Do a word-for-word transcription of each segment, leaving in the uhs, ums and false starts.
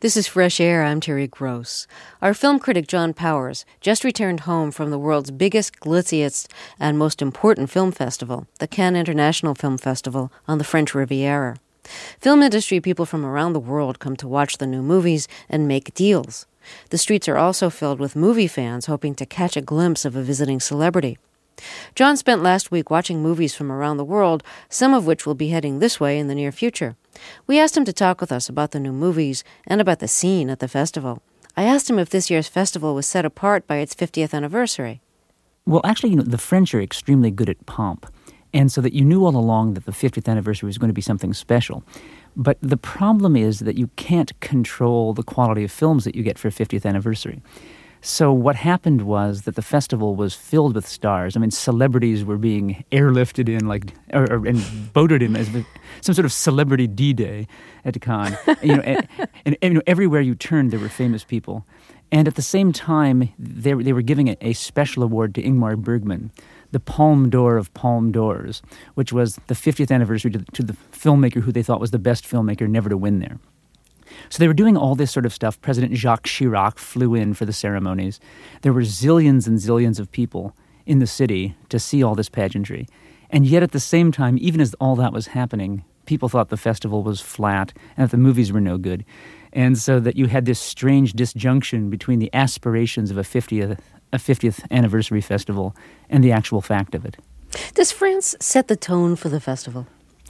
This is Fresh Air. I'm Terry Gross. Our film critic John Powers just returned home from the world's biggest, glitziest, and most important film festival, the Cannes International Film Festival on the French Riviera. Film industry people from around the world come to watch the new movies and make deals. The streets are also filled with movie fans hoping to catch a glimpse of a visiting celebrity. John spent last week watching movies from around the world, some of which will be heading this way in the near future. We asked him to talk with us about the new movies and about the scene at the festival. I asked him if this year's festival was set apart by its fiftieth anniversary. Well, actually, you know, the French are extremely good at pomp, and so that you knew all along that the fiftieth anniversary was going to be something special. But the problem is that you can't control the quality of films that you get for a fiftieth anniversary. So what happened was that the festival was filled with stars. I mean, celebrities were being airlifted in, like, or, or and boated in as some sort of celebrity D-Day at Cannes. you know, and, and, and you know, everywhere you turned, there were famous people. And at the same time, they, they were giving a, a special award to Ingmar Bergman, the Palme d'Or of Palme d'Ors, which was the fiftieth anniversary to, to the filmmaker who they thought was the best filmmaker never to win there. So they were doing all this sort of stuff. President Jacques Chirac flew in for the ceremonies. There were zillions and zillions of people in the city to see all this pageantry. And yet at the same time, even as all that was happening, people thought the festival was flat and that the movies were no good. And so that you had this strange disjunction between the aspirations of a fiftieth, a fiftieth anniversary festival and the actual fact of it. Does France set the tone for the festival?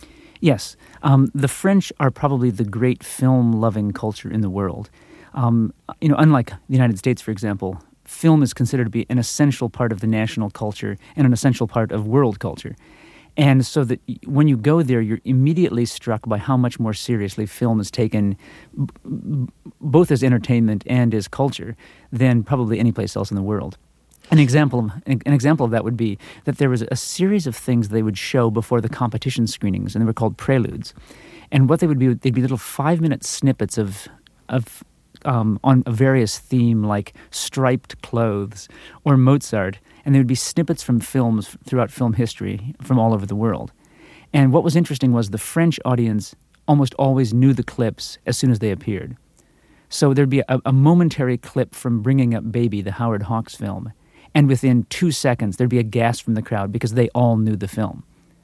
Yes. Um, the French are probably the great film-loving culture in the world. Um, you know, unlike the United States, for example, film is considered to be an essential part of the national culture and an essential part of world culture. And so that when you go there, you're immediately struck by how much more seriously film is taken, b- both as entertainment and as culture, than probably any place else in the world. An example, an example of that would be that there was a series of things they would show before the competition screenings, and they were called preludes. And what they would be, they'd be little five-minute snippets of, of um, on a various theme, like striped clothes or Mozart, and they would be snippets from films throughout film history from all over the world. And what was interesting was the French audience almost always knew the clips as soon as they appeared. So there'd be a, a momentary clip from Bringing Up Baby, the Howard Hawks film, and within two seconds, there'd be a gasp from the crowd because they all knew the film.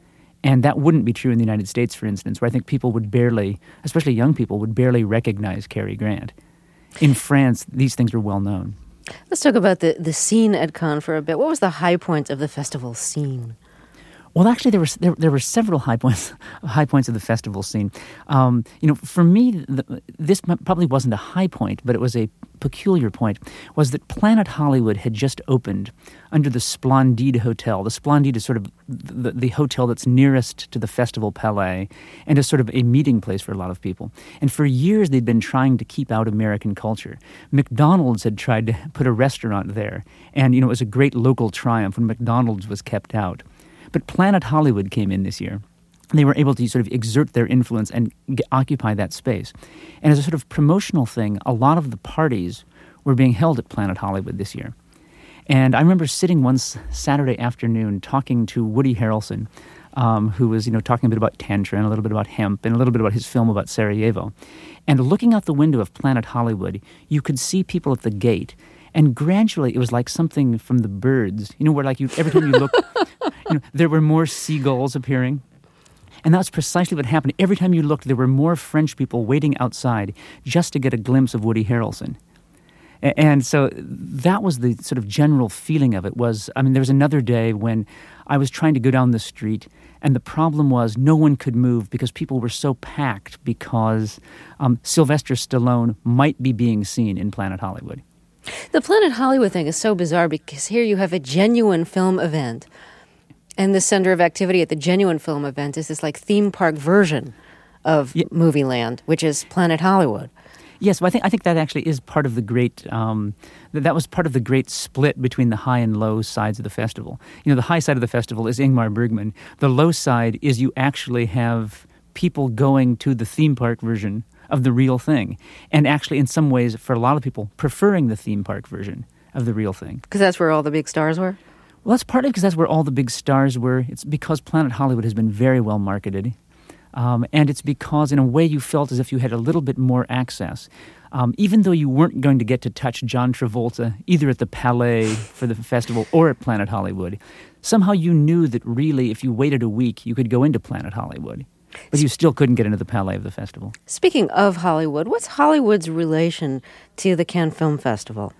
And that wouldn't be true in the United States, for instance, where I think people would barely, especially young people, would barely recognize Cary Grant. In France, these things were well known. Let's talk about the, the scene at Cannes for a bit. What was the high point of the festival scene? Well, actually, there were there, there were several high points high points of the festival scene. Um, you know, for me, the, this probably wasn't a high point, but it was a peculiar point. Was that Planet Hollywood had just opened under the Splendide Hotel. The Splendide is sort of the, the hotel that's nearest to the Festival Palais and is sort of a meeting place for a lot of people. And for years, they'd been trying to keep out American culture. McDonald's had tried to put a restaurant there, and you know, it was a great local triumph when McDonald's was kept out. But Planet Hollywood came in this year. They were able to sort of exert their influence and g- occupy that space. And as a sort of promotional thing, a lot of the parties were being held at Planet Hollywood this year. And I remember sitting one Saturday afternoon talking to Woody Harrelson, um, who was, you know, talking a bit about Tantra and a little bit about hemp and a little bit about his film about Sarajevo. And looking out the window of Planet Hollywood, you could see people at the gate. And gradually, it was like something from the Birds, you know, where like you every time you look, you know, there were more seagulls appearing. And that's precisely what happened. Every time you looked, there were more French people waiting outside just to get a glimpse of Woody Harrelson. And so that was the sort of general feeling of it was, I mean, there was another day when I was trying to go down the street, and the problem was no one could move because people were so packed because um, Sylvester Stallone might be being seen in Planet Hollywood. The Planet Hollywood thing is so bizarre because here you have a genuine film event, and the center of activity at the genuine film event is this like theme park version of yeah. Movie Land, which is Planet Hollywood. Yes, well, I think I think that actually is part of the great. Um, that was part of the great split between the high and low sides of the festival. You know, the high side of the festival is Ingmar Bergman. The low side is you actually have people going to the theme park version of the real thing, and actually, in some ways, for a lot of people, preferring the theme park version of the real thing. Because that's where all the big stars were? Well, that's partly because that's where all the big stars were. It's because Planet Hollywood has been very well marketed. Um, and it's because, in a way, you felt as if you had a little bit more access. Um, even though you weren't going to get to touch John Travolta either at the Palais for the festival or at Planet Hollywood, somehow you knew that really if you waited a week, you could go into Planet Hollywood. But you still couldn't get into the Palais of the festival. Speaking of Hollywood, what's Hollywood's relation to the Cannes Film Festival?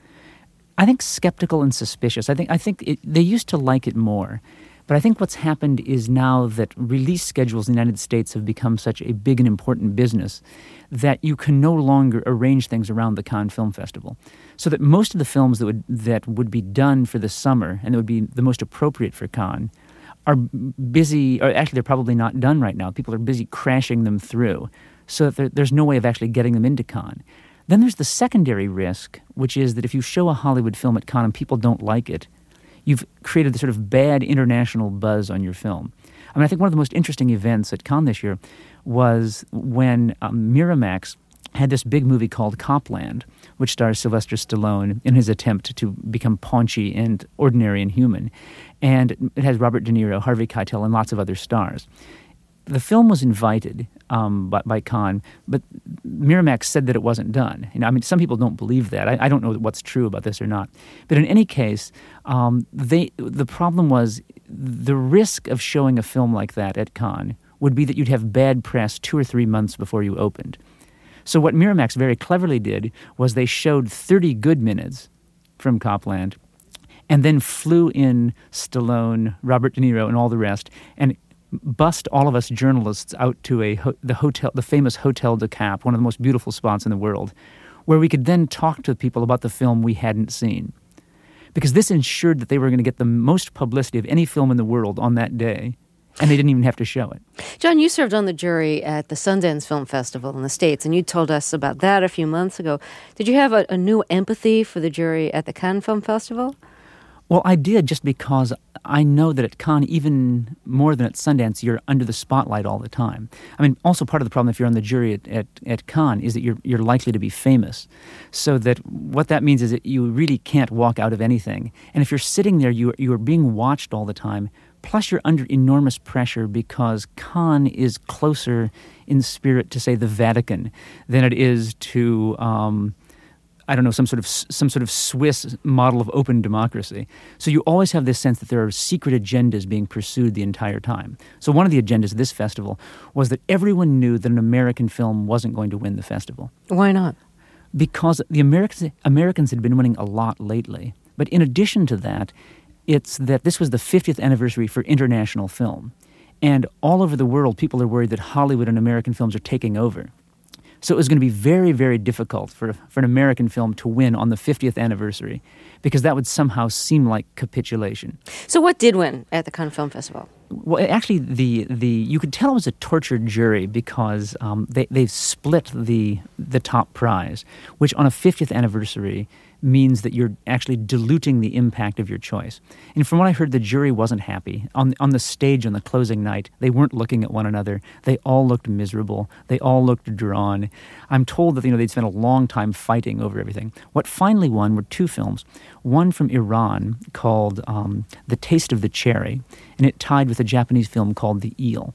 I think skeptical and suspicious. I think I think it, they used to like it more. But I think what's happened is now that release schedules in the United States have become such a big and important business that you can no longer arrange things around the Cannes Film Festival. So that most of the films that would that would be done for the summer and that would be the most appropriate for Cannes are busy, or actually they're probably not done right now. People are busy crashing them through so that there, there's no way of actually getting them into Cannes. Then there's the secondary risk, which is that if you show a Hollywood film at Cannes and people don't like it, you've created this sort of bad international buzz on your film. I mean, I think one of the most interesting events at Cannes this year was when um, Miramax had this big movie called Copland, which stars Sylvester Stallone in his attempt to become paunchy and ordinary and human. And it has Robert De Niro, Harvey Keitel, and lots of other stars. The film was invited um, by, by Cannes, but Miramax said that it wasn't done. And I mean, some people don't believe that. I, I don't know what's true about this or not. But in any case, um, they the problem was the risk of showing a film like that at Cannes would be that you'd have bad press two or three months before you opened. So what Miramax very cleverly did was they showed thirty good minutes from Copland and then flew in Stallone, Robert De Niro, and all the rest, and bust all of us journalists out to a ho- the hotel, the famous Hotel de Cap, one of the most beautiful spots in the world, where we could then talk to people about the film we hadn't seen. Because this ensured that they were going to get the most publicity of any film in the world on that day, and they didn't even have to show it. John, you served on the jury at the Sundance Film Festival in the States, and you told us about that a few months ago. Did you have a, a new empathy for the jury at the Cannes Film Festival? Well, I did, just because I know that at Cannes, even more than at Sundance, you're under the spotlight all the time. I mean, also part of the problem if you're on the jury at, at, at Cannes is that you're you're likely to be famous. So that what that means is that you really can't walk out of anything. And if you're sitting there, you you are being watched all the time. Plus, you're under enormous pressure because Cannes is closer in spirit to, say, the Vatican than it is to Um, I don't know, some sort of some sort of Swiss model of open democracy. So you always have this sense that there are secret agendas being pursued the entire time. So one of the agendas of this festival was that everyone knew that an American film wasn't going to win the festival. Why not? Because the Americans Americans had been winning a lot lately. But in addition to that, it's that this was the fiftieth anniversary for international film. And all over the world, people are worried that Hollywood and American films are taking over. So it was going to be very, very difficult for for an American film to win on the fiftieth anniversary, because that would somehow seem like capitulation. So what did win at the Cannes Film Festival? Well, actually, the the you could tell it was a tortured jury because um, they they've split the the top prize, which on a fiftieth anniversary means that you're actually diluting the impact of your choice. And from what I heard, the jury wasn't happy. On on the stage on the closing night, they weren't looking at one another. They all looked miserable. They all looked drawn. I'm told that you know they'd spent a long time fighting over everything. What finally won were two films. One from Iran called um, The Taste of the Cherry, and it tied with a Japanese film called The Eel.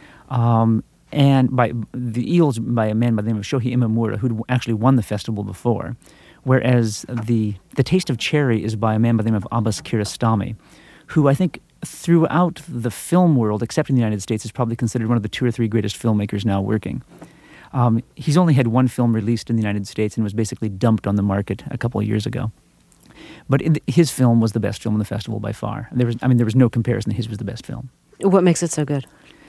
Um, and by The Eel's by a man by the name of Shohei Imamura, who'd actually won the festival before. Whereas the the Taste of Cherry is by a man by the name of Abbas Kiarostami, who I think throughout the film world, except in the United States, is probably considered one of the two or three greatest filmmakers now working. Um, he's only had one film released in the United States and was basically dumped on the market a couple of years ago. But in the, his film was the best film in the festival by far. There was, I mean, there was no comparison. His was the best film. What makes it so good?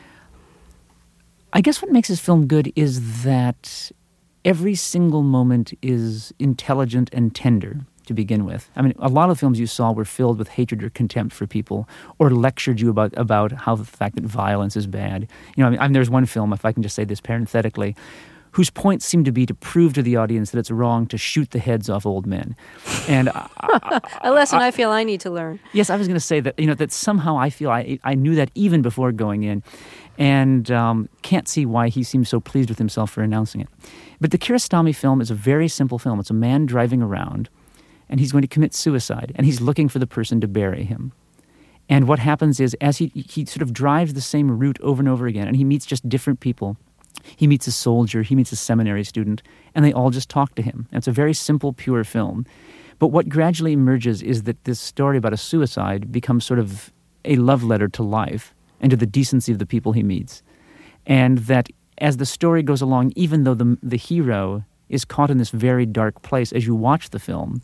I guess what makes his film good is that every single moment is intelligent and tender to begin with. I mean, a lot of films you saw were filled with hatred or contempt for people, or lectured you about about how the fact that violence is bad. You know, I mean, I mean, there's one film, if I can just say this parenthetically, whose points seem to be to prove to the audience that it's wrong to shoot the heads off old men. And I, I, a lesson I, I feel I need to learn. Yes, I was going to say that, you know, that somehow I feel I I knew that even before going in, and um, can't see why he seems so pleased with himself for announcing it. But the Kiarostami film is a very simple film. It's a man driving around, and he's going to commit suicide, and he's looking for the person to bury him. And what happens is, as he he sort of drives the same route over and over again, and he meets just different people, He meets a soldier, he meets a seminary student, and they all just talk to him. And it's a very simple, pure film. But what gradually emerges is that this story about a suicide becomes sort of a love letter to life and to the decency of the people he meets. And that as the story goes along, even though the, the hero is caught in this very dark place, as you watch the film,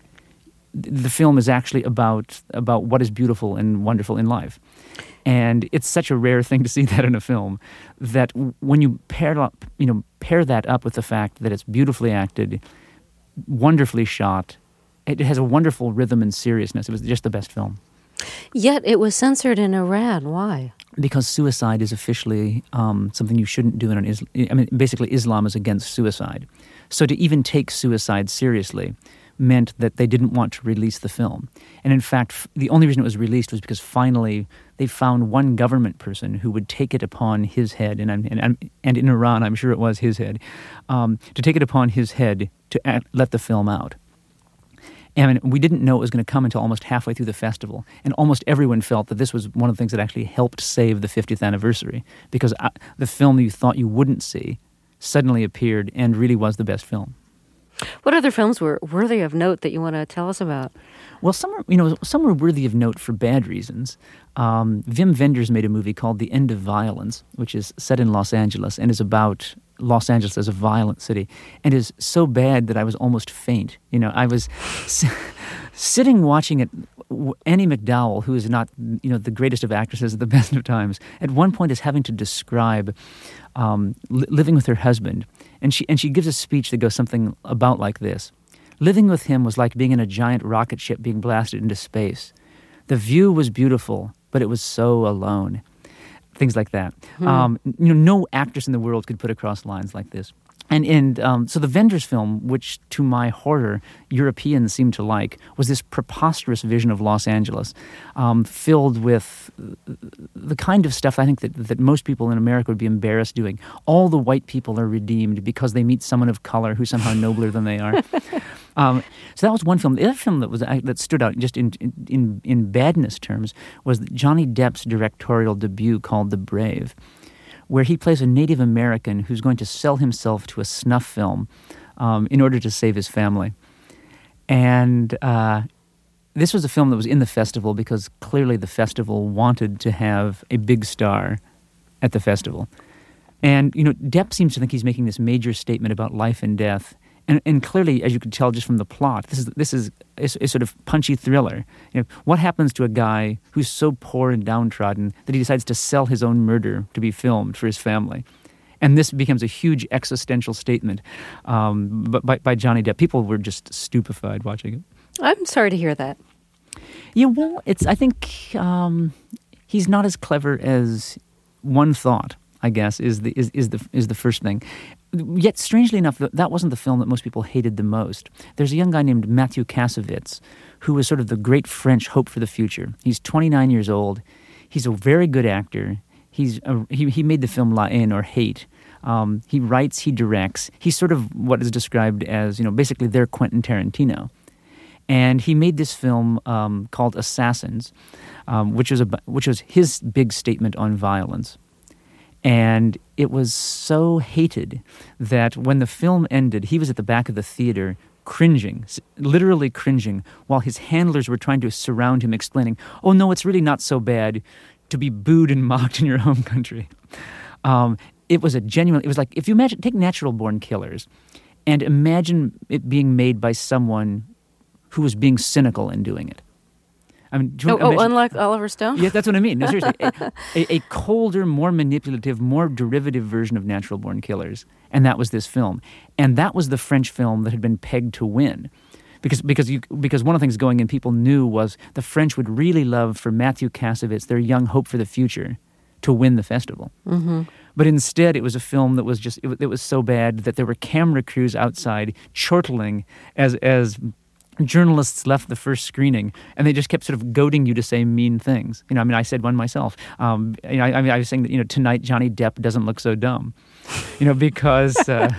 the film is actually about about what is beautiful and wonderful in life. And it's such a rare thing to see that in a film, that when you pair up, you know, pair that up with the fact that it's beautifully acted, wonderfully shot, it has a wonderful rhythm and seriousness. It was just the best film. Yet it was censored in Iran. Why? Because suicide is officially um, something you shouldn't do in an Islam. I mean, basically, Islam is against suicide. So to even take suicide seriously meant that they didn't want to release the film. And in fact, f- the only reason it was released was because finally they found one government person who would take it upon his head, and I'm, and, I'm, and in Iran, I'm sure it was his head, um, to take it upon his head to act, let the film out. And we didn't know it was going to come until almost halfway through the festival. And almost everyone felt that this was one of the things that actually helped save the fiftieth anniversary, because I, the film you thought you wouldn't see suddenly appeared and really was the best film. What other films were worthy of note that you want to tell us about? Well, some are, you know, some were worthy of note for bad reasons. Um, Wim Wenders made a movie called The End of Violence, which is set in Los Angeles and is about Los Angeles as a violent city, and is so bad that I was almost faint. You know, I was s- sitting watching it. Annie McDowell, who is not, you know, the greatest of actresses at the best of times, at one point is having to describe um, li- living with her husband, and she and she gives a speech that goes something about like this: "Living with him was like being in a giant rocket ship being blasted into space. The view was beautiful, but it was so alone." Things like that. Hmm. Um, you know, no actress in the world could put across lines like this. And and um, so the Wenders film, which to my horror Europeans seemed to like, was this preposterous vision of Los Angeles, um, filled with the kind of stuff I think that, that most people in America would be embarrassed doing. All the white people are redeemed because they meet someone of color who's somehow nobler than they are. Um, so that was one film. The other film that was that stood out just in in in badness terms was Johnny Depp's directorial debut called The Brave, where he plays a Native American who's going to sell himself to a snuff film um, in order to save his family. And uh, this was a film that was in the festival because clearly the festival wanted to have a big star at the festival. And, you know, Depp seems to think he's making this major statement about life and death. And, and clearly, as you could tell just from the plot, this is this is a, a sort of punchy thriller. You know, what happens to a guy who's so poor and downtrodden that he decides to sell his own murder to be filmed for his family? And this becomes a huge existential statement um, by, by Johnny Depp. People were just stupefied watching it. I'm sorry to hear that. Yeah, well, it's. I think um, he's not as clever as one thought, I guess, is the is, is the is the first thing. Yet, strangely enough, that wasn't the film that most people hated the most. There's a young guy named Matthew Kassovitz, who is sort of the great French hope for the future. He's twenty-nine years old. He's a very good actor. He's a, he he made the film La Haine, or Hate. Um, he writes, he directs. He's sort of what is described as, you know, basically their Quentin Tarantino. And he made this film um, called Assassins, um, which was a, which was his big statement on violence. And it was so hated that when the film ended, he was at the back of the theater cringing, literally cringing, while his handlers were trying to surround him, explaining, "Oh, no, it's really not so bad to be booed and mocked in your home country." Um, it was a genuine, it was like, if you imagine, take Natural Born Killers and imagine it being made by someone who was being cynical in doing it. I mean, oh, oh unlike Oliver Stone? Yeah, that's what I mean. No, seriously, a, a, a colder, more manipulative, more derivative version of Natural Born Killers, and that was this film. And that was the French film that had been pegged to win. Because because you because one of the things going in, people knew was the French would really love for Matthew Kassovitz, their young hope for the future, to win the festival. Mm-hmm. But instead, it was a film that was just, it, it was so bad that there were camera crews outside chortling as as... journalists left the first screening, and they just kept sort of goading you to say mean things. You know, I mean, I said one myself. Um, you know, I, I mean, I was saying that, you know, tonight Johnny Depp doesn't look so dumb. You know, because uh,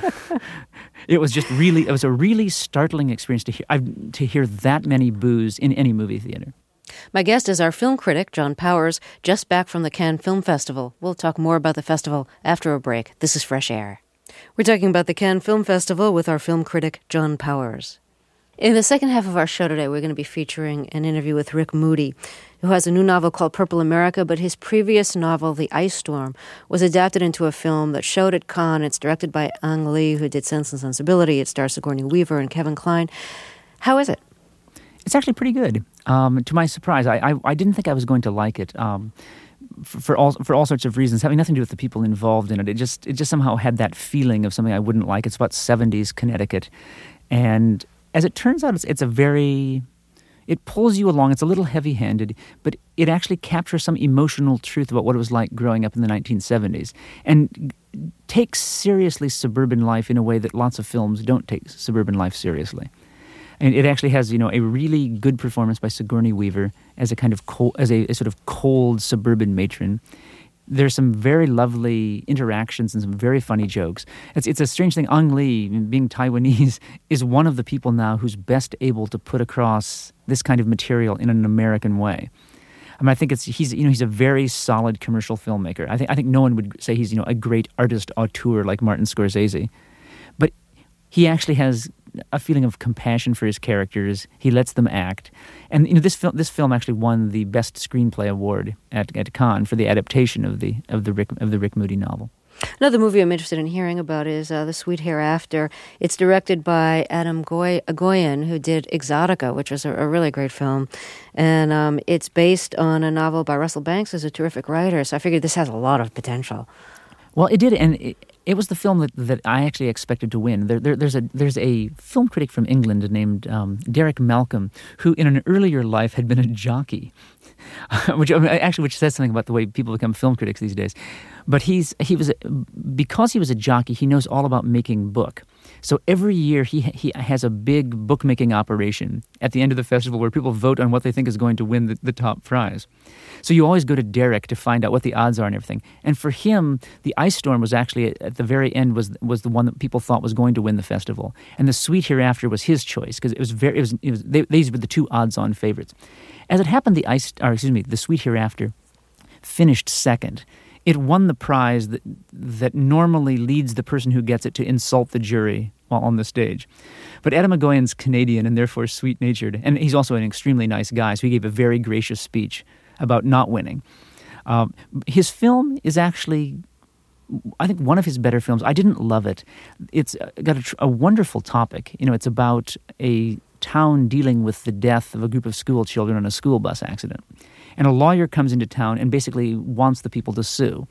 it was just really, it was a really startling experience to hear I, to hear that many boos in any movie theater. My guest is our film critic, John Powers, just back from the Cannes Film Festival. We'll talk more about the festival after a break. This is Fresh Air. We're talking about the Cannes Film Festival with our film critic, John Powers. In the second half of our show today, we're going to be featuring an interview with Rick Moody, who has a new novel called Purple America, but his previous novel, The Ice Storm, was adapted into a film that showed at Cannes. It's directed by Ang Lee, who did Sense and Sensibility. It stars Sigourney Weaver and Kevin Kline. How is it? It's actually pretty good. Um, to my surprise, I, I I didn't think I was going to like it. Um, for, for all for all sorts of reasons, having nothing to do with the people involved in it. It just it just somehow had that feeling of something I wouldn't like. It's about seventies Connecticut, and as it turns out, it's it's a very it pulls you along. It's a little heavy-handed, but it actually captures some emotional truth about what it was like growing up in the nineteen seventies, and takes seriously suburban life in a way that lots of films don't take suburban life seriously. And it actually has, you know, a really good performance by Sigourney Weaver as a kind of cold, as a, a sort of cold suburban matron. There's some very lovely interactions and some very funny jokes. It's it's a strange thing. Ang Lee, being Taiwanese, is one of the people now who's best able to put across this kind of material in an American way. I mean, I think it's he's you know he's a very solid commercial filmmaker. I think I think no one would say he's you know a great artist auteur like Martin Scorsese, but he actually has a feeling of compassion for his characters. He lets them act, and you know this film. This film actually won the Best Screenplay Award at, at Cannes for the adaptation of the of the Rick of the Rick Moody novel. Another movie I'm interested in hearing about is uh, The Sweet Hereafter. It's directed by Adam Goy- Goyan, who did Exotica, which was a, a really great film, and um, it's based on a novel by Russell Banks, who's a terrific writer. So I figured this has a lot of potential. Well, it did, and. It, It was the film that, that I actually expected to win. There, there, there's a there's a film critic from England named um, Derek Malcolm, who in an earlier life had been a jockey, which actually which says something about the way people become film critics these days. But he's he was because he was a jockey, he knows all about making book. So every year he he has a big bookmaking operation at the end of the festival where people vote on what they think is going to win the, the top prize. So you always go to Derek to find out what the odds are and everything. And for him, The Ice Storm was actually, at the very end, was was the one that people thought was going to win the festival. And The Sweet Hereafter was his choice, because it was very, it was, it was they, these were the two odds-on favorites. As it happened, the Ice, or excuse me, The Sweet Hereafter finished second. It won the prize that that normally leads the person who gets it to insult the jury while on the stage. But Adam Goyan's Canadian and therefore sweet-natured, and he's also an extremely nice guy, so he gave a very gracious speech about not winning. Um, his film is actually, I think, one of his better films. I didn't love it. It's got a, a wonderful topic. You know, it's about a town dealing with the death of a group of school children in a school bus accident. And a lawyer comes into town and basically wants the people to sue,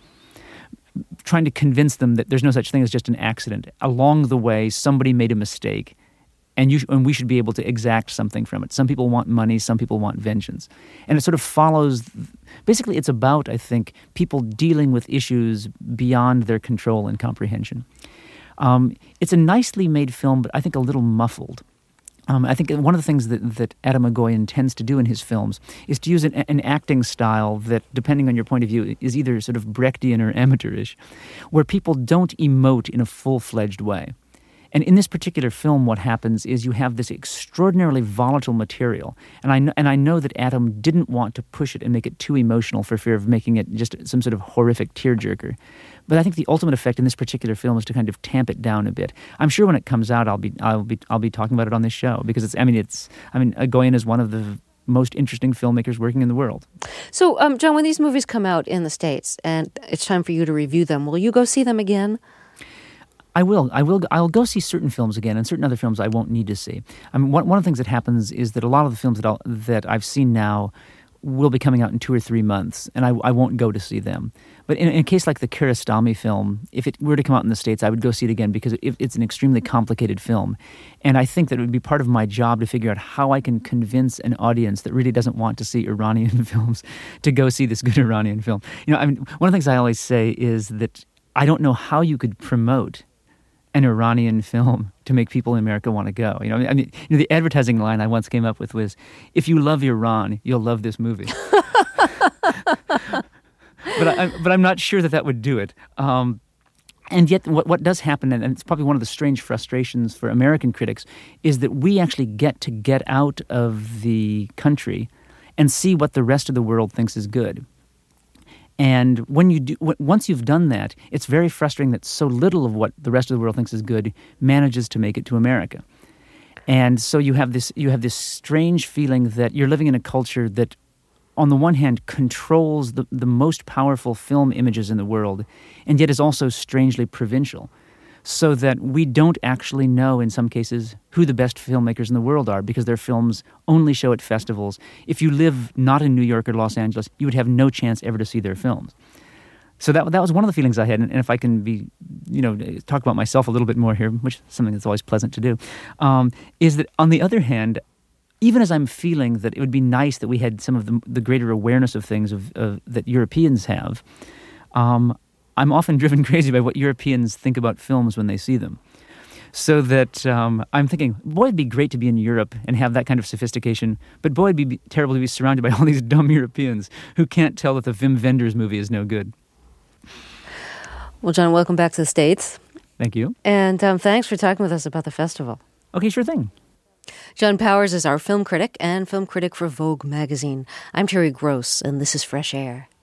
trying to convince them that there's no such thing as just an accident. Along the way, somebody made a mistake, and, you sh- and we should be able to exact something from it. Some people want money, some people want vengeance. And it sort of follows, basically it's about, I think, people dealing with issues beyond their control and comprehension. Um, it's a nicely made film, but I think a little muffled. Um, I think one of the things that, that Adam Goyan tends to do in his films is to use an, an acting style that, depending on your point of view, is either sort of Brechtian or amateurish, where people don't emote in a full-fledged way. And in this particular film, what happens is you have this extraordinarily volatile material. And I, know, and I know that Adam didn't want to push it and make it too emotional for fear of making it just some sort of horrific tearjerker. But I think the ultimate effect in this particular film is to kind of tamp it down a bit. I'm sure when it comes out, I'll be I'll be I'll be talking about it on this show, because it's I mean it's I mean Goyan is one of the most interesting filmmakers working in the world. So, um, John, when these movies come out in the States and it's time for you to review them, will you go see them again? I will. I will. I'll go see certain films again, and certain other films I won't need to see. I mean, one one of the things that happens is that a lot of the films that I'll, that I've seen now will be coming out in two or three months, and I, I won't go to see them. But in, in a case like the Kiarostami film, if it were to come out in the States, I would go see it again, because it, it's an extremely complicated film. And I think that it would be part of my job to figure out how I can convince an audience that really doesn't want to see Iranian films to go see this good Iranian film. You know, I mean, one of the things I always say is that I don't know how you could promote an Iranian film to make people in America want to go. You know, I mean, you know, the advertising line I once came up with was, "If you love Iran, you'll love this movie." but I, but I'm not sure that that would do it. Um, and yet, what what does happen, and it's probably one of the strange frustrations for American critics, is that we actually get to get out of the country and see what the rest of the world thinks is good. And when you do, once you've done that, it's very frustrating that so little of what the rest of the world thinks is good manages to make it to America. And so you have this you have this strange feeling that you're living in a culture that, on the one hand, controls the, the most powerful film images in the world, and yet is also strangely provincial, so that we don't actually know, in some cases, who the best filmmakers in the world are, because their films only show at festivals. If you live not in New York or Los Angeles, you would have no chance ever to see their films. So that that was one of the feelings I had, and if I can be, you know, talk about myself a little bit more here, which is something that's always pleasant to do, um, is that, on the other hand, even as I'm feeling that it would be nice that we had some of the, the greater awareness of things of, of, that Europeans have, um, I'm often driven crazy by what Europeans think about films when they see them. So that um, I'm thinking, boy, it'd be great to be in Europe and have that kind of sophistication, but boy, it'd be terrible to be surrounded by all these dumb Europeans who can't tell that the Wim Wenders movie is no good. Well, John, welcome back to the States. Thank you. And um, thanks for talking with us about the festival. Okay, sure thing. John Powers is our film critic and film critic for Vogue magazine. I'm Terry Gross, and this is Fresh Air.